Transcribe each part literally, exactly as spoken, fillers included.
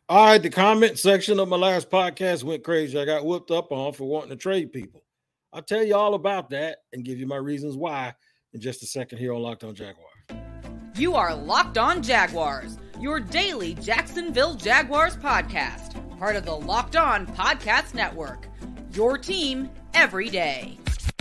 All right, the comment section of my last podcast went crazy. I got whooped up on for wanting to trade people. I'll tell you all about that and give you my reasons why in just a second here on Locked On Jaguars. You are Locked On Jaguars, your daily Jacksonville Jaguars podcast, part of the Locked On Podcast Network, your team every day.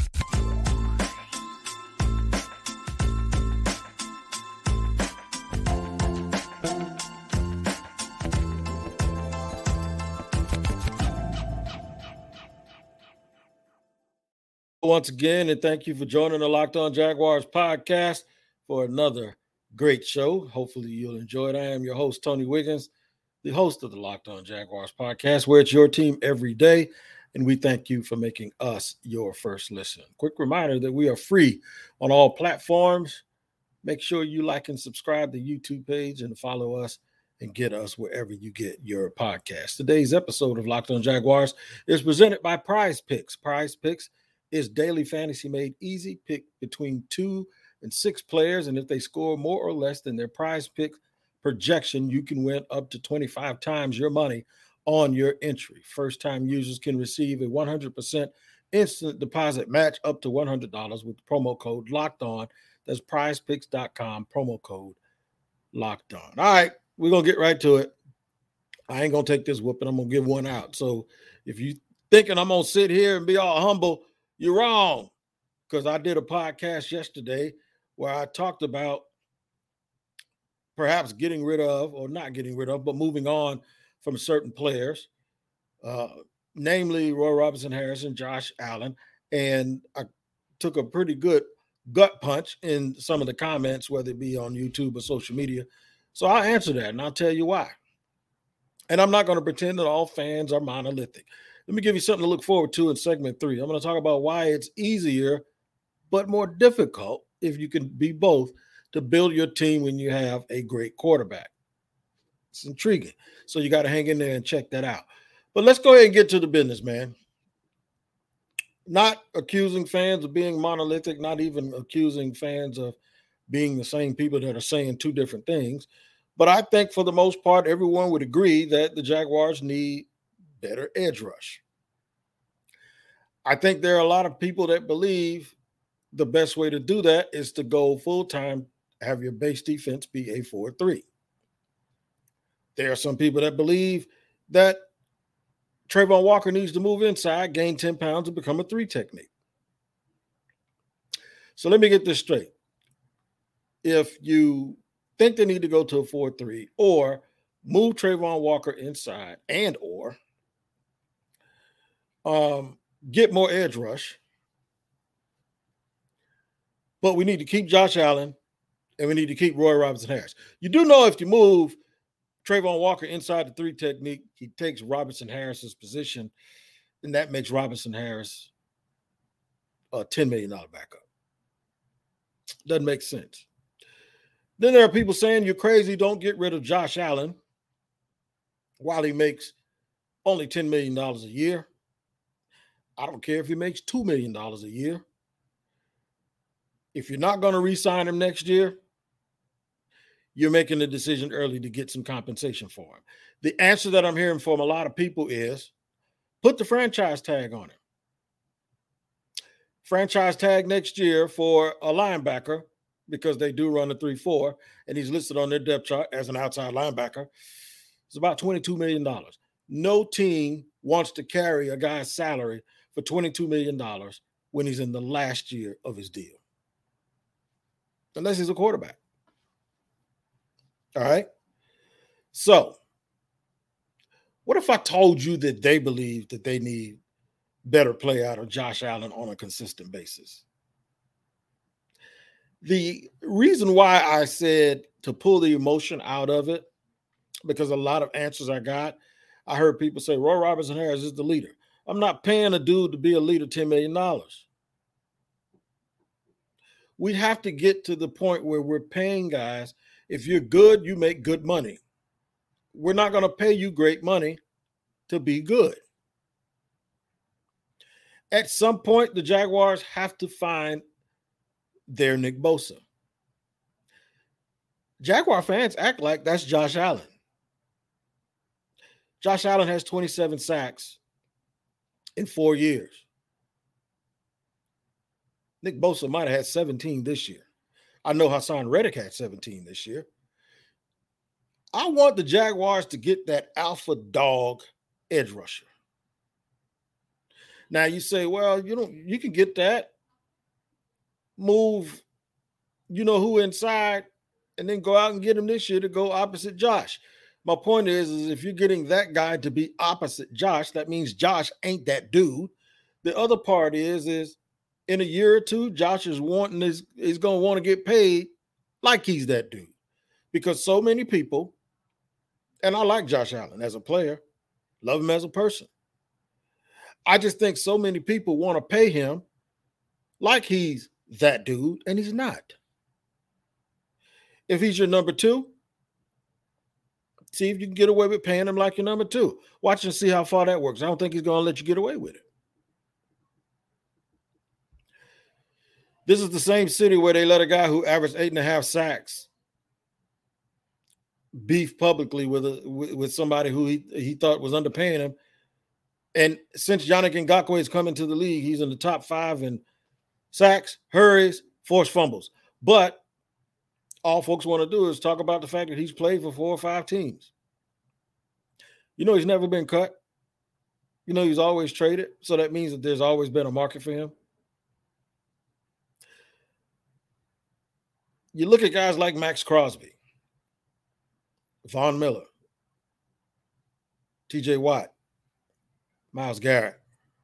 Once again, and thank you for joining the Locked On Jaguars podcast for another great show. Hopefully you'll enjoy it. I am your host, Tony Wiggins, the host of the Locked On Jaguars podcast, where it's your team every day, and we thank you for making us your first listen. Quick reminder that we are free on all platforms. Make sure you like and subscribe to the YouTube page and follow us and get us wherever you get your podcast. Today's episode of Locked On Jaguars is presented by Prize Picks. Prize Picks is daily fantasy made easy. Pick between two and six players, and if they score more or less than their Prize Pick projection, you can win up to twenty-five times your money on your entry. First-time users can receive a one hundred percent instant deposit match up to one hundred dollars with the promo code Locked On. That's prize picks dot com, promo code Locked On. All right, we're going to get right to it. I ain't going to take this whooping. I'm going to give one out. So if you thinking I'm going to sit here and be all humble, you're wrong, because I did a podcast yesterday where I talked about perhaps getting rid of, or not getting rid of, but moving on from certain players, uh, namely Roy Robertson Harrison, Josh Allen, and I took a pretty good gut punch in some of the comments, whether it be on YouTube or social media. So I'll answer that, and I'll tell you why. And I'm not going to pretend that all fans are monolithic. Let me give you something to look forward to in segment three. I'm going to talk about why it's easier but more difficult, if you can be both, to build your team when you have a great quarterback. It's intriguing. So you got to hang in there and check that out. But let's go ahead and get to the business, man. Not accusing fans of being monolithic, not even accusing fans of being the same people that are saying two different things. But I think for the most part, everyone would agree that the Jaguars need better edge rush. I think there are a lot of people that believe the best way to do that is to go full-time, have your base defense be a four three. There are some people that believe that Trayvon Walker needs to move inside, gain ten pounds, and become a three technique. So let me get this straight. If you think they need to go to a four three or move Trayvon Walker inside and or um, get more edge rush, but we need to keep Josh Allen and we need to keep Roy Robertson Harris. You do know if you move Trayvon Walker inside the three technique, he takes Robertson Harris's position, and that makes Robertson Harris a ten million dollars backup. Doesn't make sense. Then there are people saying you're crazy, don't get rid of Josh Allen while he makes only ten million dollars a year. I don't care if he makes two million dollars a year. If you're not going to re-sign him next year, you're making the decision early to get some compensation for him. The answer that I'm hearing from a lot of people is put the franchise tag on him. Franchise tag next year for a linebacker, because they do run a three four, and he's listed on their depth chart as an outside linebacker. It's about twenty-two million dollars. No team wants to carry a guy's salary for twenty-two million dollars when he's in the last year of his deal, unless he's a quarterback. All right? So, what if I told you that they believe that they need better play out of Josh Allen on a consistent basis? The reason why I said to pull the emotion out of it, because a lot of answers I got, I heard people say, Roy Robertson Harris is the leader. I'm not paying a dude to be a leader ten million dollars. We have to get to the point where we're paying guys. If you're good, you make good money. We're not going to pay you great money to be good. At some point, the Jaguars have to find their Nick Bosa. Jaguar fans act like that's Josh Allen. Josh Allen has twenty-seven sacks in four years. Nick Bosa might have had seventeen this year. I know Hassan Reddick had seventeen this year. I want the Jaguars to get that alpha dog edge rusher. Now you say, well, you know, you can get that. Move, you know who inside, and then go out and get him this year to go opposite Josh. My point is, is if you're getting that guy to be opposite Josh, that means Josh ain't that dude. The other part is, is in a year or two, Josh is wanting is, is going to want to get paid like he's that dude. Because so many people, and I like Josh Allen as a player, love him as a person. I just think so many people want to pay him like he's that dude, and he's not. If he's your number two, see if you can get away with paying him like your number two. Watch and see how far that works. I don't think he's going to let you get away with it. This is the same city where they let a guy who averaged eight and a half sacks beef publicly with a with, with somebody who he, he thought was underpaying him. And since Yannick Ngakoue has come into the league, he's in the top five in sacks, hurries, forced fumbles. But all folks want to do is talk about the fact that he's played for four or five teams. You know, he's never been cut. You know, he's always traded. So that means that there's always been a market for him. You look at guys like Max Crosby, Von Miller, T J Watt, Myles Garrett.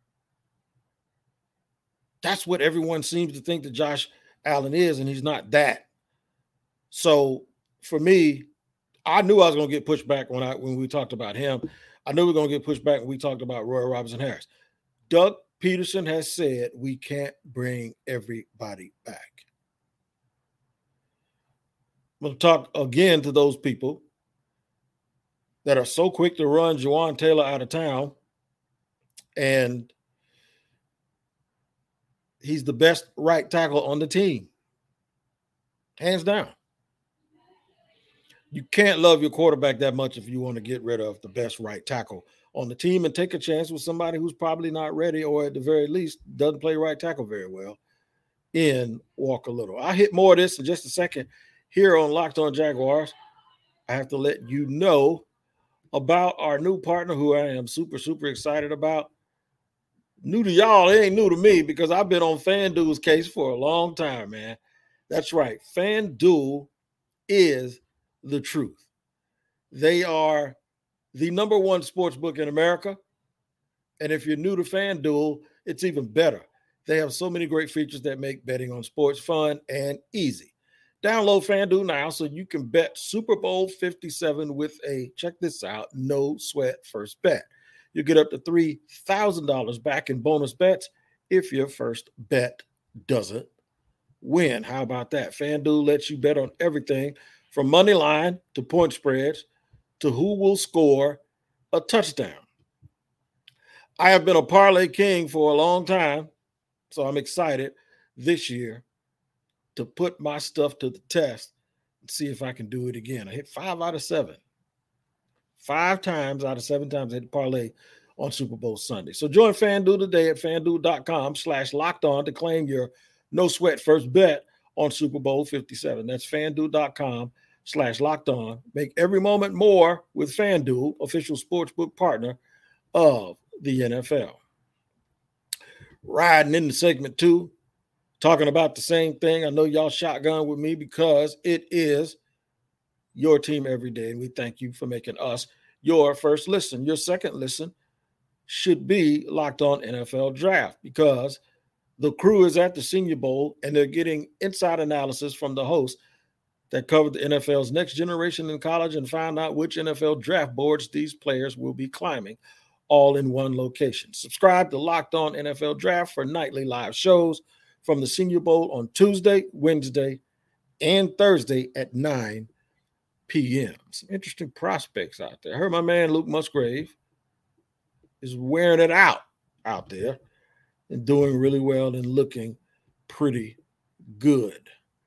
That's what everyone seems to think that Josh Allen is, and he's not that. So for me, I knew I was going to get pushed back when I when we talked about him. I knew we were going to get pushed back when we talked about Roy Robertson Harris. Doug Peterson has said we can't bring everybody back. I'm going to talk again to those people that are so quick to run Juwan Taylor out of town, and he's the best right tackle on the team. Hands down. You can't love your quarterback that much if you want to get rid of the best right tackle on the team and take a chance with somebody who's probably not ready, or at the very least doesn't play right tackle very well, in Walker Little. I'll hit more of this in just a second here on Locked On Jaguars. I have to let you know about our new partner who I am super, super excited about. New to y'all, it ain't new to me because I've been on FanDuel's case for a long time, man. That's right. FanDuel is the truth. They are the number one sports book in America. And if you're new to FanDuel, it's even better. They have so many great features that make betting on sports fun and easy. Download FanDuel now so you can bet Super Bowl fifty-seven with a, check this out, no sweat first bet. You get up to three thousand dollars back in bonus bets if your first bet doesn't win. How about that? FanDuel lets you bet on everything from money line to point spreads to who will score a touchdown. I have been a parlay king for a long time, so I'm excited this year to put my stuff to the test and see if I can do it again. I hit five out of seven. Five times out of seven times I hit parlay on Super Bowl Sunday. So join FanDuel today at FanDuel.com slash locked on to claim your no sweat first bet on Super Bowl fifty-seven. That's FanDuel.com slash locked on. Make every moment more with FanDuel, official sportsbook partner of the N F L. Riding into segment two, talking about the same thing. I know y'all shotgun with me because it is your team every day, and we thank you for making us your first listen. Your second listen should be Locked On N F L Draft, because the crew is at the Senior Bowl, and they're getting inside analysis from the hosts that covered the N F L's next generation in college and find out which N F L draft boards these players will be climbing, all in one location. Subscribe to Locked On N F L Draft for nightly live shows from the Senior Bowl on Tuesday, Wednesday, and Thursday at nine p.m. Some interesting prospects out there. I heard my man Luke Musgrave is wearing it out out there and doing really well and looking pretty good.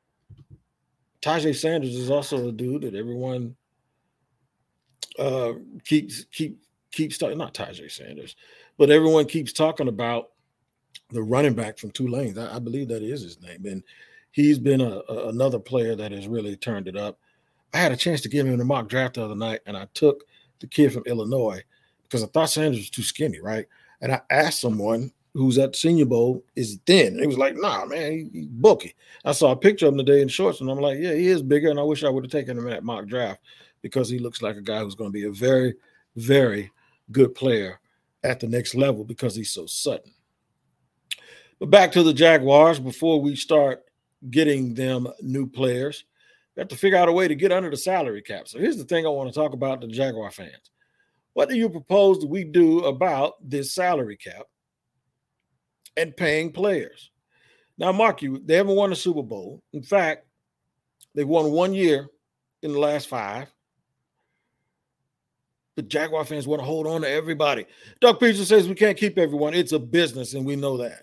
Tajay Sanders is also a dude that everyone uh, keeps keep keeps talking, not Tajay Sanders, but everyone keeps talking about the running back from Tulane. I, I believe that is his name. And he's been a, a, another player that has really turned it up. I had a chance to give him the mock draft the other night, and I took the kid from Illinois because I thought Sanders was too skinny, right? And I asked someone who's at the Senior Bowl, is he thin? And he was like, nah, man, he, he's bulky. I saw a picture of him today in shorts, and I'm like, yeah, he is bigger, and I wish I would have taken him in that mock draft because he looks like a guy who's going to be a very, very good player at the next level because he's so sudden. But back to the Jaguars before we start getting them new players. We have to figure out a way to get under the salary cap. So here's the thing I want to talk about to the Jaguar fans. What do you propose that we do about this salary cap and paying players? Now, mark you, they haven't won a Super Bowl. In fact, they've won one year in the last five. The Jaguar fans want to hold on to everybody. Doug Peterson says we can't keep everyone. It's a business, and we know that.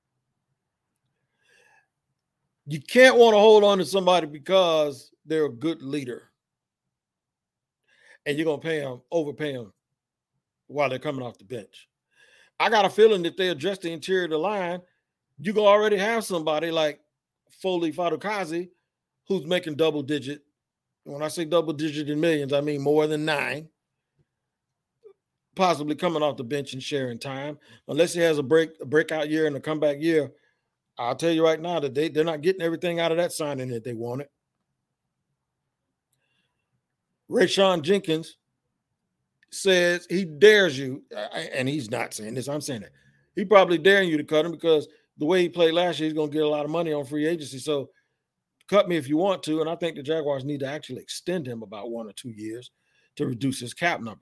You can't want to hold on to somebody because they're a good leader. And you're going to pay them, overpay them while they're coming off the bench. I got a feeling if they address the interior of the line, you can already have somebody like Foley Fatukasi who's making double digit. When I say double digit in millions, I mean more than nine. Possibly coming off the bench and sharing time. Unless he has a break, a breakout year and a comeback year, I'll tell you right now that they, they're not getting everything out of that signing that they wanted. Rayshawn Jenkins says he dares you, and he's not saying this, I'm saying it. He probably daring you to cut him because the way he played last year, he's going to get a lot of money on free agency. So cut me if you want to, and I think the Jaguars need to actually extend him about one or two years to reduce his cap number.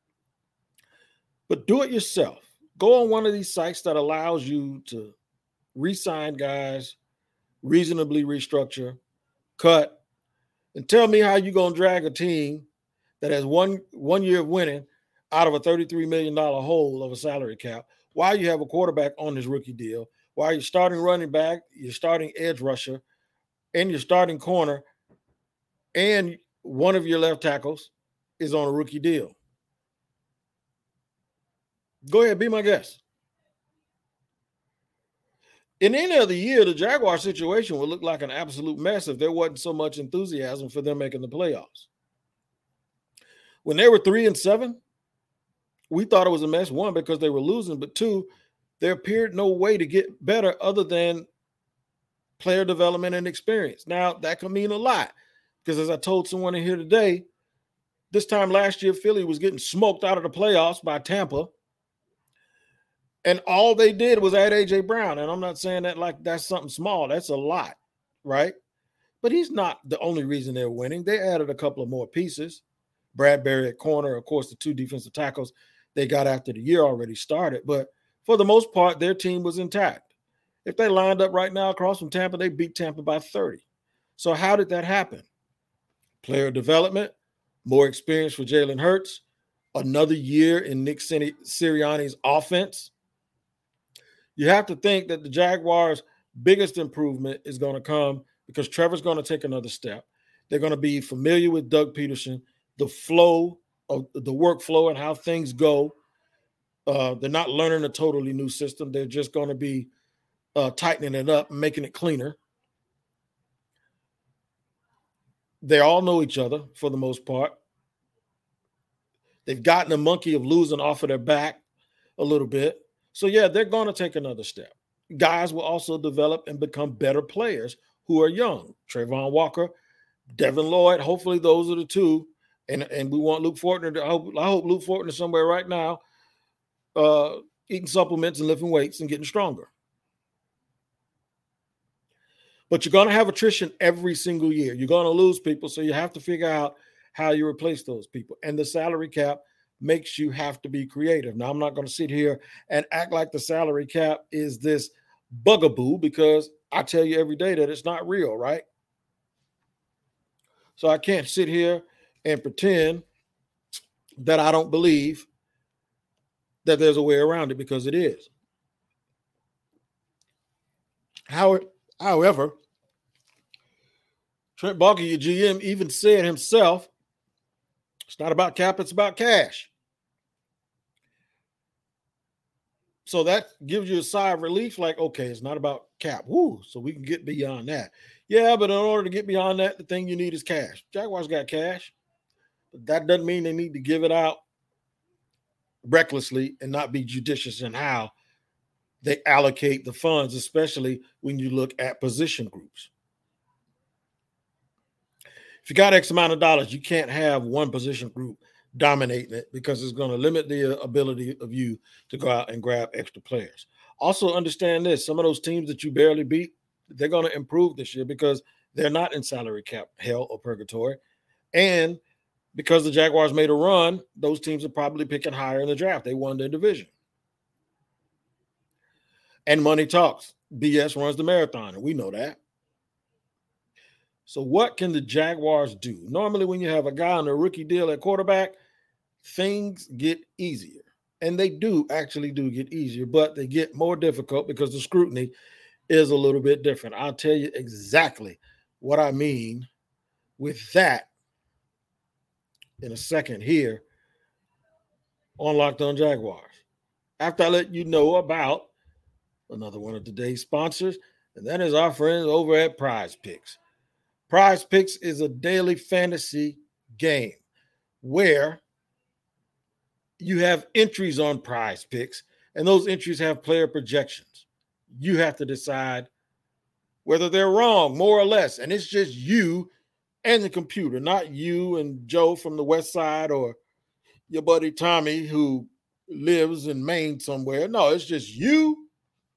But do it yourself. Go on one of these sites that allows you to re-sign guys, reasonably restructure, cut, and tell me how you're going to drag a team that has one, one year of winning out of a thirty-three million dollars hole of a salary cap while you have a quarterback on his rookie deal, while you're starting running back, you're starting edge rusher, and you're starting corner, and one of your left tackles is on a rookie deal. Go ahead, be my guest. In any other year, the Jaguar situation would look like an absolute mess if there wasn't so much enthusiasm for them making the playoffs. When they were three and seven, we thought it was a mess, one, because they were losing, but two, there appeared no way to get better other than player development and experience. Now, that can mean a lot because as I told someone in here today, this time last year, Philly was getting smoked out of the playoffs by Tampa. And all they did was add A J Brown. And I'm not saying that like that's something small. That's a lot, right? But he's not the only reason they're winning. They added a couple of more pieces. Bradbury at corner, of course, the two defensive tackles they got after the year already started. But for the most part, their team was intact. If they lined up right now across from Tampa, they beat Tampa by thirty. So how did that happen? Player development, more experience for Jalen Hurts, another year in Nick Sirianni's offense. You have to think that the Jaguars' biggest improvement is going to come because Trevor's going to take another step. They're going to be familiar with Doug Peterson, the flow of the workflow and how things go. Uh, they're not learning a totally new system. They're just going to be uh, tightening it up and making it cleaner. They all know each other for the most part. They've gotten the monkey of losing off of their back a little bit. So, yeah, they're going to take another step. Guys will also develop and become better players who are young. Trayvon Walker, Devin Lloyd, hopefully those are the two. And, and we want Luke Fortner. To, I, hope, I hope Luke Fortner is somewhere right now uh, eating supplements and lifting weights and getting stronger. But you're going to have attrition every single year. You're going to lose people, so you have to figure out how you replace those people. And the salary cap makes you have to be creative. Now, I'm not going to sit here and act like the salary cap is this bugaboo because I tell you every day that it's not real, right? So I can't sit here and pretend that I don't believe that there's a way around it because it is. How, however, Trent Baalke, your G M, even said himself, it's not about cap, it's about cash. So that gives you a sigh of relief, like, okay, it's not about cap. Woo, so we can get beyond that. Yeah, but in order to get beyond that, the thing you need is cash. Jaguars got cash, but that doesn't mean they need to give it out recklessly and not be judicious in how they allocate the funds, especially when you look at position groups. If you got X amount of dollars, you can't have one position group dominating it because it's going to limit the ability of you to go out and grab extra players. Also understand this, some of those teams that you barely beat, they're going to improve this year because they're not in salary cap hell or purgatory. And because the Jaguars made a run, those teams are probably picking higher in the draft. They won their division. And money talks. B S runs the marathon, and we know that. So what can the Jaguars do? Normally when you have a guy on a rookie deal at quarterback, things get easier. And they do actually do get easier, but they get more difficult because the scrutiny is a little bit different. I'll tell you exactly what I mean with that in a second here on Locked On Jaguars. After I let you know about another one of today's sponsors, and that is our friends over at Prize Picks. Prize Picks is a daily fantasy game where you have entries on Prize Picks, and those entries have player projections. You have to decide whether they're wrong, more or less, and it's just you and the computer, not you and Joe from the West Side or your buddy Tommy who lives in Maine somewhere. No, it's just you,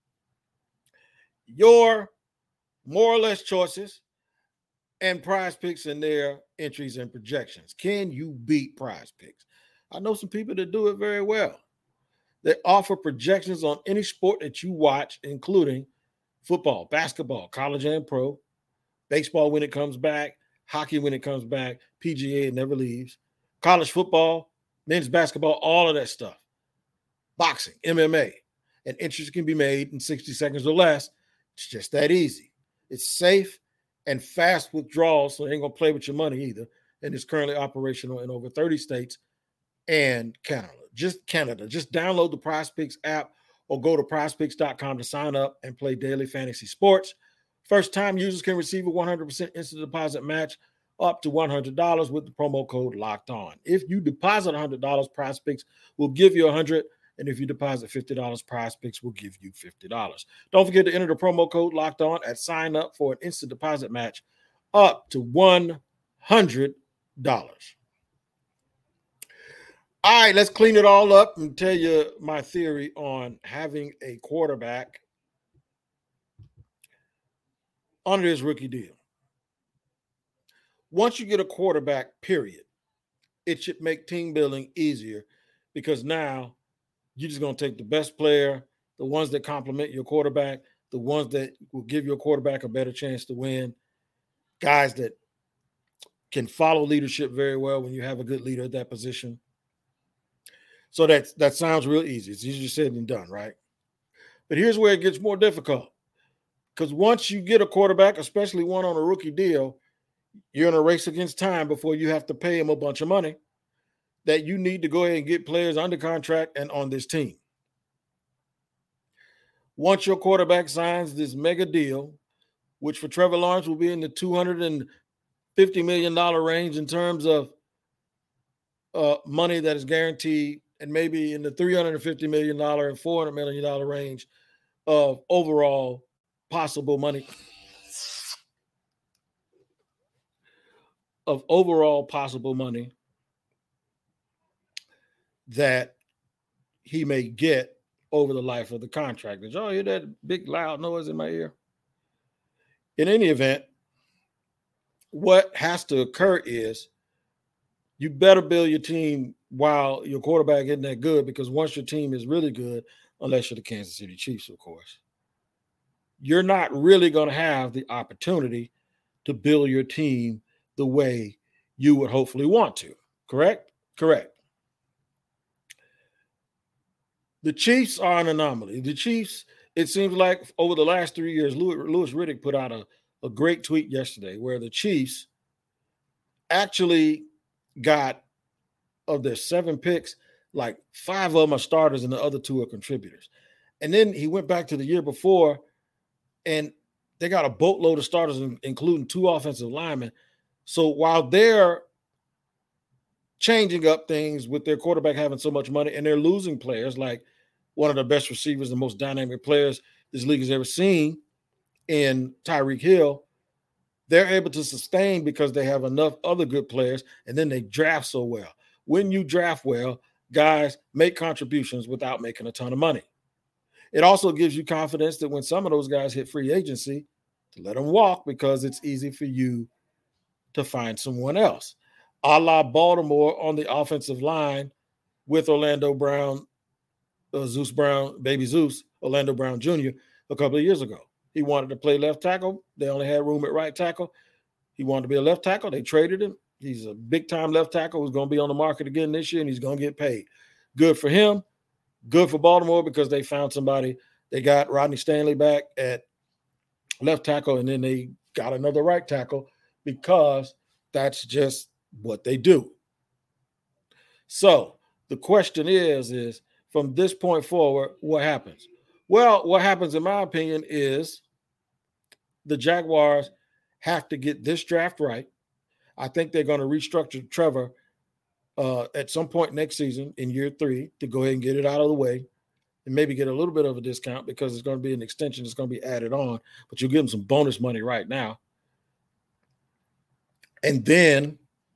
your more or less choices, and Prize Picks and their entries and projections. Can you beat Prize Picks? I know some people that do it very well. They offer projections on any sport that you watch, including football, basketball, college and pro, baseball when it comes back, hockey when it comes back, P G A it never leaves, college football, men's basketball, all of that stuff, boxing, M M A, and entries can be made in sixty seconds or less. It's just that easy. It's safe and fast withdrawals, so they ain't going to play with your money either, and it's currently operational in over thirty states and Canada. Just Canada. Just download the Prize Picks app or go to prize picks dot com to sign up and play daily fantasy sports. First-time users can receive a one hundred percent instant deposit match up to one hundred dollars with the promo code Locked On. If you deposit one hundred dollars, Prize Picks will give you one hundred dollars, and if you deposit fifty dollars, Prize Picks will give you fifty dollars. Don't forget to enter the promo code Locked On at sign up for an instant deposit match up to one hundred dollars. All right, let's clean it all up and tell you my theory on having a quarterback under his rookie deal. Once you get a quarterback, period, it should make team building easier because now you're just going to take the best player, the ones that complement your quarterback, the ones that will give your quarterback a better chance to win, guys that can follow leadership very well when you have a good leader at that position. So that, that sounds real easy. It's easier said than done, right? But here's where it gets more difficult. Because once you get a quarterback, especially one on a rookie deal, you're in a race against time before you have to pay him a bunch of money that you need to go ahead and get players under contract and on this team. Once your quarterback signs this mega deal, which for Trevor Lawrence will be in the two hundred fifty million dollars range in terms of uh, money that is guaranteed, and maybe in the three hundred fifty million dollars and four hundred million dollars range of overall possible money of overall possible money that he may get over the life of the contract. Did y'all hear that big loud noise in my ear? In any event, what has to occur is you better build your team while your quarterback isn't that good, because once your team is really good, unless you're the Kansas City Chiefs, of course, you're not really going to have the opportunity to build your team the way you would hopefully want to. Correct? Correct. The Chiefs are an anomaly. The Chiefs, it seems like over the last three years, Louis Riddick put out a, a great tweet yesterday where the Chiefs actually got, of their seven picks, like five of them are starters and the other two are contributors. And then he went back to the year before, and they got a boatload of starters, including two offensive linemen. So while they're changing up things with their quarterback having so much money, and they're losing players like one of the best receivers, the most dynamic players this league has ever seen in Tyreek Hill, they're able to sustain because they have enough other good players, and then they draft so well. When you draft well, guys make contributions without making a ton of money. It also gives you confidence that when some of those guys hit free agency, to let them walk because it's easy for you to find someone else. A la Baltimore on the offensive line with Orlando Brown, uh, Zeus Brown, baby Zeus, Orlando Brown Junior a couple of years ago. He wanted to play left tackle. They only had room at right tackle. He wanted to be a left tackle. They traded him. He's a big-time left tackle who's going to be on the market again this year, and he's going to get paid. Good for him. Good for Baltimore because they found somebody. They got Rodney Stanley back at left tackle, and then they got another right tackle because that's just what they do. So the question is, is from this point forward, what happens? Well, what happens, in my opinion, is the Jaguars have to get this draft right. I think they're going to restructure Trevor uh, at some point next season in year three to go ahead and get it out of the way and maybe get a little bit of a discount because it's going to be an extension that's going to be added on, but you'll give them some bonus money right now. And then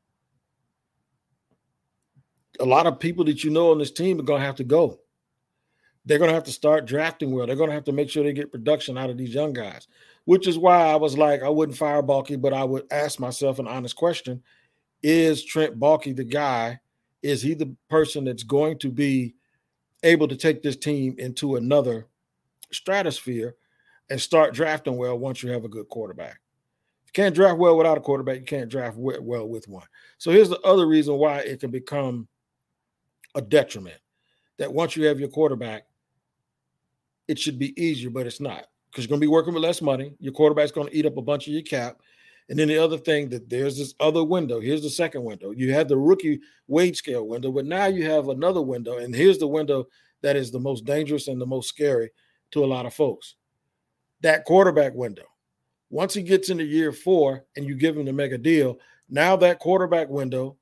a lot of people that you know on this team are going to have to go. They're going to have to start drafting well. They're going to have to make sure they get production out of these young guys, which is why I was like, I wouldn't fire Baalke, but I would ask myself an honest question. Is Trent Baalke the guy? Is he the person that's going to be able to take this team into another stratosphere and start drafting well once you have a good quarterback? If you can't draft well without a quarterback, you can't draft well with one. So here's the other reason why it can become a detriment, that once you have your quarterback, it should be easier, but it's not, because you're going to be working with less money. Your quarterback's going to eat up a bunch of your cap. And then the other thing, that there's this other window. Here's the second window. You had the rookie wage scale window, but now you have another window. And here's the window that is the most dangerous and the most scary to a lot of folks. That quarterback window. Once he gets into year four and you give him the mega deal, now that quarterback window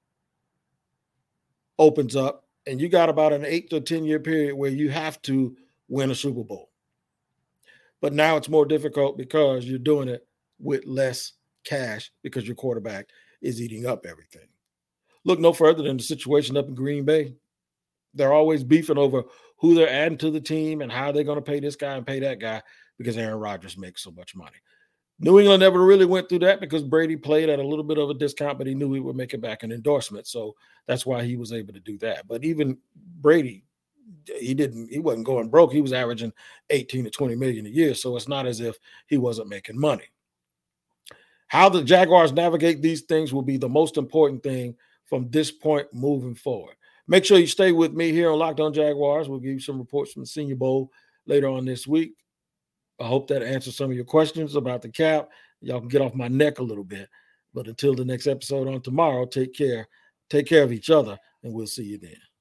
opens up and you got about an eight to ten year period where you have to win a Super Bowl. But now it's more difficult because you're doing it with less cash because your quarterback is eating up everything. Look no further than the situation up in Green Bay. They're always beefing over who they're adding to the team and how they're going to pay this guy and pay that guy because Aaron Rodgers makes so much money. New England never really went through that because Brady played at a little bit of a discount, but he knew he would make it back an endorsement. So that's why he was able to do that. But even Brady, he didn't, he wasn't going broke. He was averaging eighteen to twenty million a year. So it's not as if he wasn't making money. How the Jaguars navigate these things will be the most important thing from this point moving forward. Make sure you stay with me here on Locked On Jaguars. We'll give you some reports from the Senior Bowl later on this week. I hope that answers some of your questions about the cap. Y'all can get off my neck a little bit. But until the next episode on tomorrow, take care. Take care of each other, and we'll see you then.